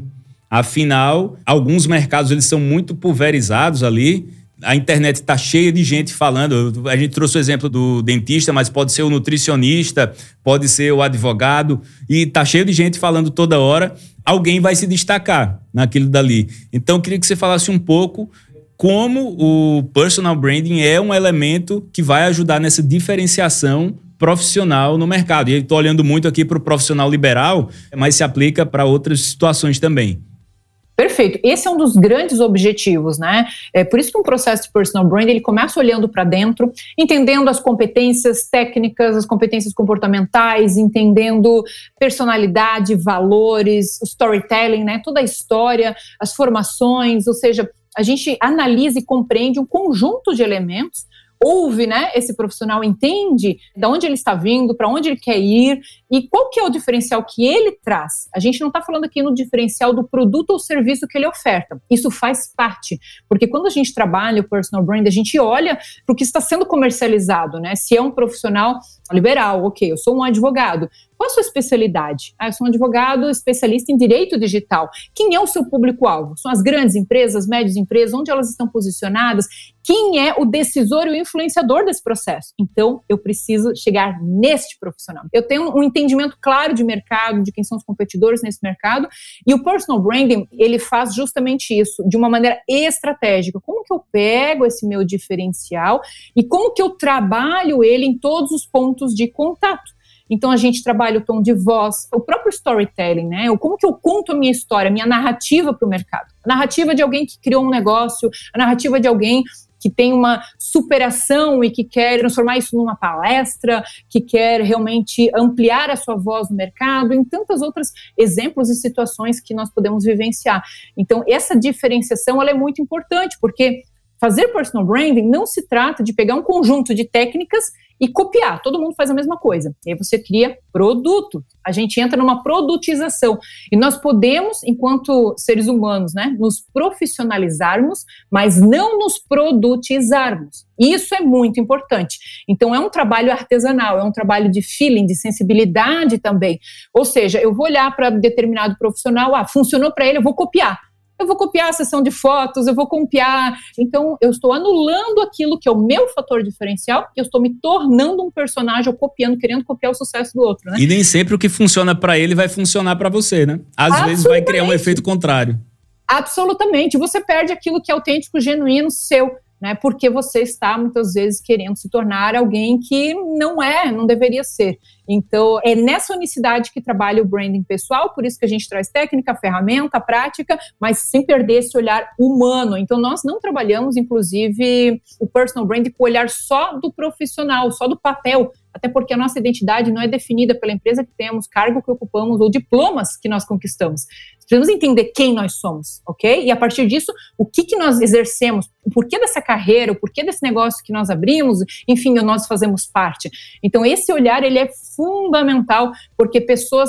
Afinal, alguns mercados eles são muito pulverizados ali. A internet está cheia de gente falando. A gente trouxe o exemplo do dentista, mas pode ser o nutricionista, pode ser o advogado. E está cheio de gente falando toda hora. Alguém vai se destacar naquilo dali. Então, eu queria que você falasse um pouco como o personal branding é um elemento que vai ajudar nessa diferenciação profissional no mercado. E estou olhando muito aqui para o profissional liberal, mas se aplica para outras situações também. Perfeito. Esse é um dos grandes objetivos, né? É por isso que um processo de personal branding, ele começa olhando para dentro, entendendo as competências técnicas, as competências comportamentais, entendendo personalidade, valores, o storytelling, né? Toda a história, as formações, ou seja, a gente analisa e compreende um conjunto de elementos, ouve, né, esse profissional, entende de onde ele está vindo, para onde ele quer ir e qual que é o diferencial que ele traz. A gente não está falando aqui no diferencial do produto ou serviço que ele oferta. Isso faz parte, porque quando a gente trabalha o personal brand, a gente olha para o que está sendo comercializado, né? Se é um profissional liberal, ok, eu sou um advogado. Qual a sua especialidade? Ah, eu sou um advogado especialista em direito digital. Quem é o seu público-alvo? São as grandes empresas, as médias empresas, onde elas estão posicionadas? Quem é o decisor e o influenciador desse processo? Então, eu preciso chegar neste profissional. Eu tenho um entendimento claro de mercado, de quem são os competidores nesse mercado, e o personal branding, ele faz justamente isso, de uma maneira estratégica. Como que eu pego esse meu diferencial e como que eu trabalho ele em todos os pontos de contato? Então, a gente trabalha o tom de voz, o próprio storytelling, né? Como que eu conto a minha história, a minha narrativa para o mercado. A narrativa de alguém que criou um negócio, a narrativa de alguém que tem uma superação e que quer transformar isso numa palestra, que quer realmente ampliar a sua voz no mercado, em tantos outros exemplos e situações que nós podemos vivenciar. Então, essa diferenciação ela é muito importante, porque fazer personal branding não se trata de pegar um conjunto de técnicas e copiar. Todo mundo faz a mesma coisa. E aí você cria produto. A gente entra numa produtização. E nós podemos, enquanto seres humanos, né, nos profissionalizarmos, mas não nos produtizarmos. Isso é muito importante. Então, é um trabalho artesanal, é um trabalho de feeling, de sensibilidade também. Ou seja, eu vou olhar para determinado profissional, ah, funcionou para ele, eu vou copiar. Eu vou copiar a sessão de fotos, eu vou copiar. Então, eu estou anulando aquilo que é o meu fator diferencial e eu estou me tornando um personagem, ou copiando, querendo copiar o sucesso do outro, né? E nem sempre o que funciona para ele vai funcionar para você, né? Às vezes vai criar um efeito contrário. Absolutamente. Você perde aquilo que é autêntico, genuíno, seu, né? Porque você está, muitas vezes, querendo se tornar alguém que não é, não deveria ser. Então, é nessa unicidade que trabalha o branding pessoal, por isso que a gente traz técnica, ferramenta, prática, mas sem perder esse olhar humano. Então, nós não trabalhamos, inclusive, o personal branding com o olhar só do profissional, só do papel, até porque a nossa identidade não é definida pela empresa que temos, cargo que ocupamos ou diplomas que nós conquistamos. Precisamos entender quem nós somos, ok? E a partir disso, o que, que nós exercemos, o porquê dessa carreira, o porquê desse negócio que nós abrimos, enfim, nós fazemos parte. Então, esse olhar, ele é fundamental, porque pessoas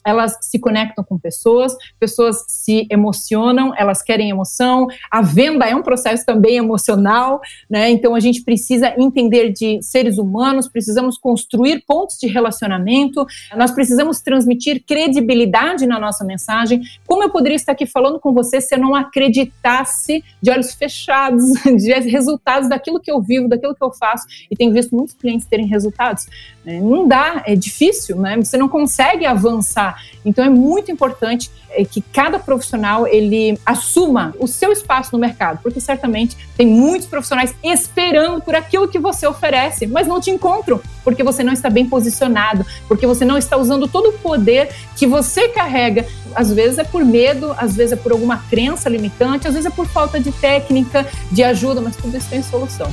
elas se conectam com pessoas, pessoas se emocionam, elas querem emoção, a venda é um processo também emocional, né? Então a gente precisa entender de seres humanos, precisamos construir pontos de relacionamento, nós precisamos transmitir credibilidade na nossa mensagem. Como eu poderia estar aqui falando com você se eu não acreditasse de olhos fechados, de resultados daquilo que eu vivo, daquilo que eu faço, e tenho visto muitos clientes terem resultados. Não dá, é difícil, né? Você não consegue avançar. Então é muito importante que cada profissional ele assuma o seu espaço no mercado, porque certamente tem muitos profissionais esperando por aquilo que você oferece, mas não te encontram, porque você não está bem posicionado, porque você não está usando todo o poder que você carrega. Às vezes é por medo, às vezes é por alguma crença limitante, às vezes é por falta de técnica, de ajuda, mas tudo isso tem solução.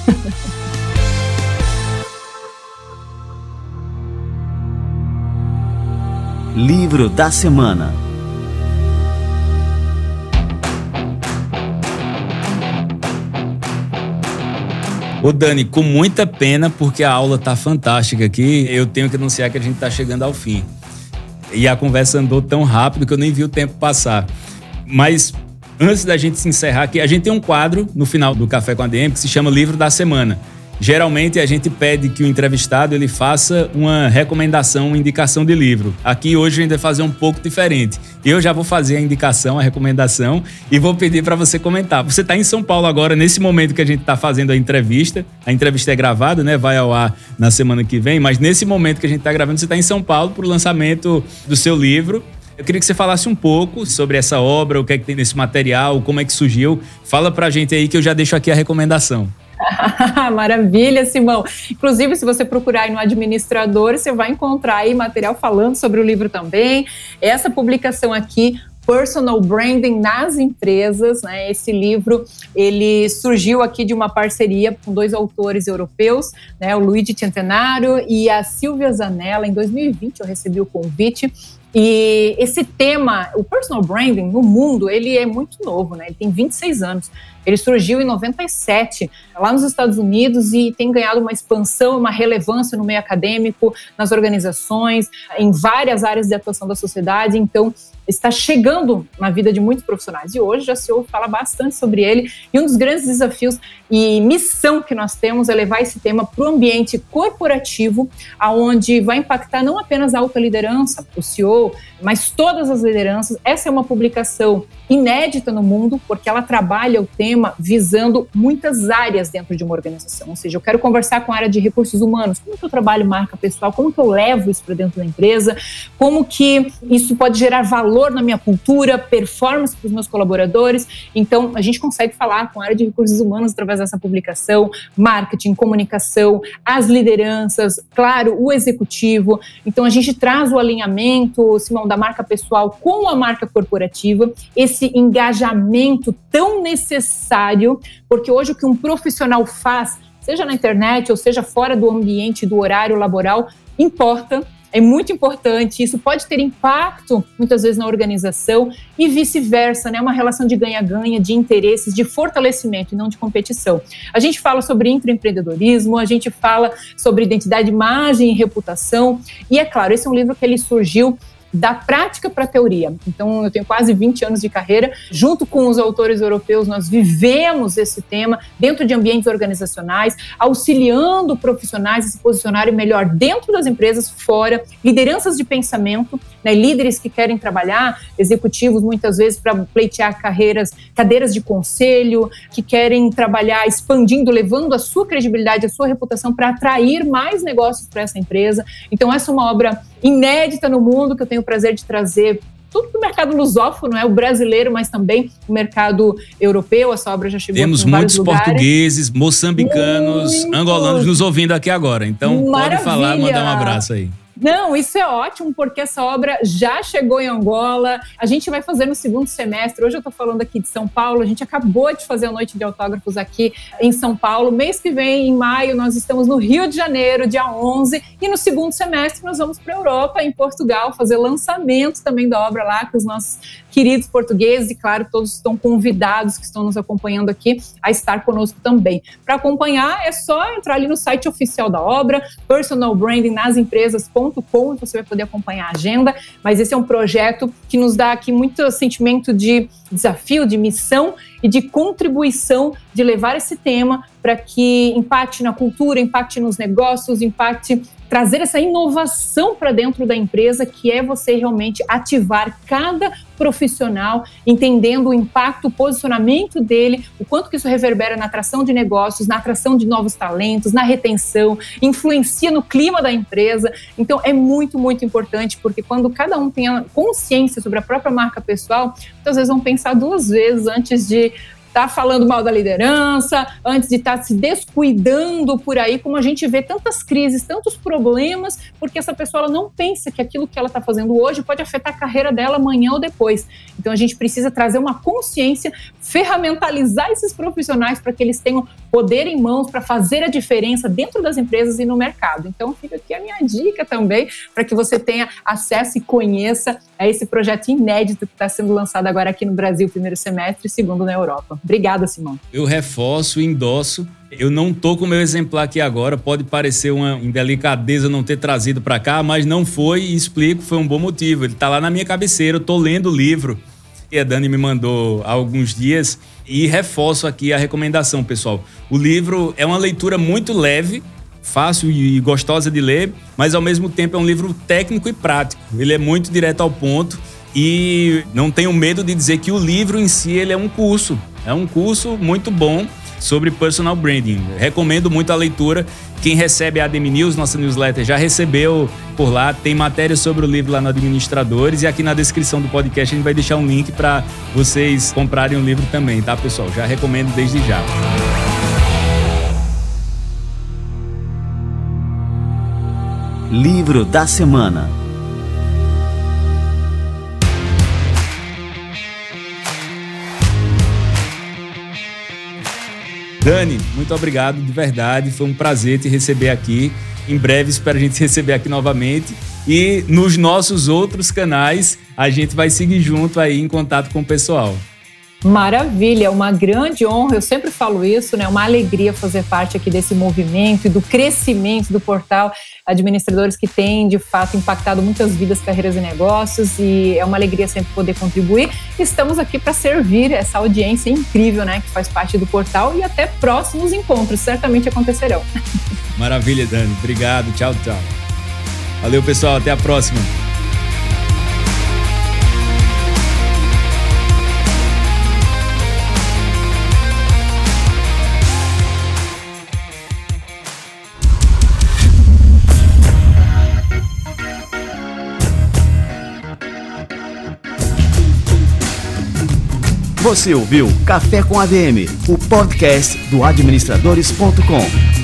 Livro da semana. Ô Dani, com muita pena, porque a aula tá fantástica aqui, eu tenho que anunciar que a gente tá chegando ao fim. E a conversa andou tão rápido que eu nem vi o tempo passar. Mas antes da gente se encerrar aqui, a gente tem um quadro no final do Café com a D M que se chama Livro da Semana. Geralmente a gente pede que o entrevistado ele faça uma recomendação, uma indicação de livro. Aqui hoje a gente vai fazer um pouco diferente. Eu já vou fazer a indicação, a recomendação e vou pedir para você comentar. Você está em São Paulo agora, nesse momento que a gente está fazendo a entrevista. A entrevista é gravada, né? Vai ao ar na semana que vem, mas nesse momento que a gente está gravando, você está em São Paulo para o lançamento do seu livro. Eu queria que você falasse um pouco sobre essa obra, o que é que tem nesse material, como é que surgiu. Fala pra gente aí que eu já deixo aqui a recomendação. Maravilha, Simão. Inclusive, se você procurar aí no Administrador, você vai encontrar aí material falando sobre o livro também. Essa publicação aqui, Personal Branding nas Empresas, né? Esse livro, ele surgiu aqui de uma parceria com dois autores europeus, né? O Luigi Centenario e a Silvia Zanella. Em dois mil e vinte eu recebi o convite. E esse tema, o personal branding no mundo, ele é muito novo, né? Ele tem vinte e seis anos. Ele surgiu em noventa e sete, lá nos Estados Unidos, e tem ganhado uma expansão, uma relevância no meio acadêmico, nas organizações, em várias áreas de atuação da sociedade. Então, está chegando na vida de muitos profissionais. E hoje já se ouve falar bastante sobre ele. E um dos grandes desafios e missão que nós temos é levar esse tema para o ambiente corporativo, aonde vai impactar não apenas a alta liderança, o C E O, mas todas as lideranças. Essa é uma publicação inédita no mundo, porque ela trabalha o tema visando muitas áreas dentro de uma organização. Ou seja, eu quero conversar com a área de recursos humanos, como que eu trabalho marca pessoal, como que eu levo isso para dentro da empresa, como que isso pode gerar valor na minha cultura, performance para os meus colaboradores. Então, a gente consegue falar com a área de recursos humanos através dessa publicação, marketing, comunicação, as lideranças, claro, o executivo. Então, a gente traz o alinhamento, Simão, da marca pessoal com a marca corporativa, esse engajamento tão necessário, porque hoje o que um profissional faz, seja na internet ou seja fora do ambiente, do horário laboral, importa. É muito importante, isso pode ter impacto, muitas vezes, na organização e vice-versa, né? Uma relação de ganha-ganha, de interesses, de fortalecimento e não de competição. A gente fala sobre intraempreendedorismo, a gente fala sobre identidade, imagem e reputação. E, é claro, esse é um livro que ele surgiu da prática para a teoria. Então, eu tenho quase vinte anos de carreira. Junto com os autores europeus, nós vivemos esse tema dentro de ambientes organizacionais, auxiliando profissionais a se posicionarem melhor dentro das empresas, fora, lideranças de pensamento, né, líderes que querem trabalhar, executivos muitas vezes para pleitear carreiras, cadeiras de conselho, que querem trabalhar expandindo, levando a sua credibilidade, a sua reputação para atrair mais negócios para essa empresa. Então, essa é uma obra inédita no mundo, que eu tenho o prazer de trazer tudo para o mercado lusófono, é o brasileiro, mas também o mercado europeu. Essa obra já chegou Temos em vários muitos lugares. Portugueses, moçambicanos, Muito. angolanos nos ouvindo aqui agora. Então, Maravilha. Pode falar, mandar um abraço aí. Não, isso é ótimo, porque essa obra já chegou em Angola, a gente vai fazer no segundo semestre. Hoje eu estou falando aqui de São Paulo, a gente acabou de fazer a Noite de Autógrafos aqui em São Paulo. Mês que vem, em maio, nós estamos no Rio de Janeiro, dia onze, e no segundo semestre nós vamos para a Europa, em Portugal, fazer lançamento também da obra lá com os nossos queridos portugueses e, claro, todos estão convidados que estão nos acompanhando aqui a estar conosco também. Para acompanhar, é só entrar ali no site oficial da obra, personal branding nas empresas ponto com, você vai poder acompanhar a agenda, mas esse é um projeto que nos dá aqui muito sentimento de desafio, de missão e de contribuição de levar esse tema para que impacte na cultura, impacte nos negócios, impacte, trazer essa inovação para dentro da empresa, que é você realmente ativar cada profissional, entendendo o impacto, o posicionamento dele, o quanto que isso reverbera na atração de negócios, na atração de novos talentos, na retenção, influencia no clima da empresa. Então, é muito, muito importante, porque quando cada um tem a consciência sobre a própria marca pessoal, muitas vezes vão pensar duas vezes antes de estar tá falando mal da liderança, antes de estar tá se descuidando por aí, como a gente vê tantas crises, tantos problemas, porque essa pessoa ela não pensa que aquilo que ela está fazendo hoje pode afetar a carreira dela amanhã ou depois. Então a gente precisa trazer uma consciência, ferramentalizar esses profissionais para que eles tenham poder em mãos para fazer a diferença dentro das empresas e no mercado. Então fica aqui a minha dica também, para que você tenha acesso e conheça a esse projeto inédito que está sendo lançado agora aqui no Brasil, primeiro semestre e segundo na Europa. Obrigada, Simão. Eu reforço, endosso. Eu não tô com o meu exemplar aqui agora, pode parecer uma indelicadeza não ter trazido para cá, mas não foi, e explico, foi um bom motivo. Ele tá lá na minha cabeceira, eu tô lendo o livro que a Dani me mandou há alguns dias e reforço aqui a recomendação, pessoal. O livro é uma leitura muito leve, fácil e gostosa de ler, mas ao mesmo tempo é um livro técnico e prático. Ele é muito direto ao ponto e não tenho medo de dizer que o livro em si ele é um curso. É um curso muito bom sobre personal branding. Recomendo muito a leitura. Quem recebe a A D M News, nossa newsletter, já recebeu por lá. Tem matéria sobre o livro lá no Administradores. E aqui na descrição do podcast a gente vai deixar um link para vocês comprarem o livro também, tá, pessoal? Já recomendo desde já. Livro da semana. Dani, muito obrigado, de verdade. Foi um prazer te receber aqui. Em breve espero a gente te receber aqui novamente. E nos nossos outros canais, a gente vai seguir junto aí em contato com o pessoal. Maravilha, é uma grande honra, eu sempre falo isso, né? Uma alegria fazer parte aqui desse movimento e do crescimento do portal Administradores, que tem, de fato, impactado muitas vidas, carreiras e negócios, e é uma alegria sempre poder contribuir. Estamos aqui para servir essa audiência incrível, né? Que faz parte do portal, e até próximos encontros, certamente acontecerão. Maravilha, Dani. Obrigado. Tchau, tchau. Valeu, pessoal. Até a próxima. Você ouviu Café com A D M, o podcast do administradores ponto com.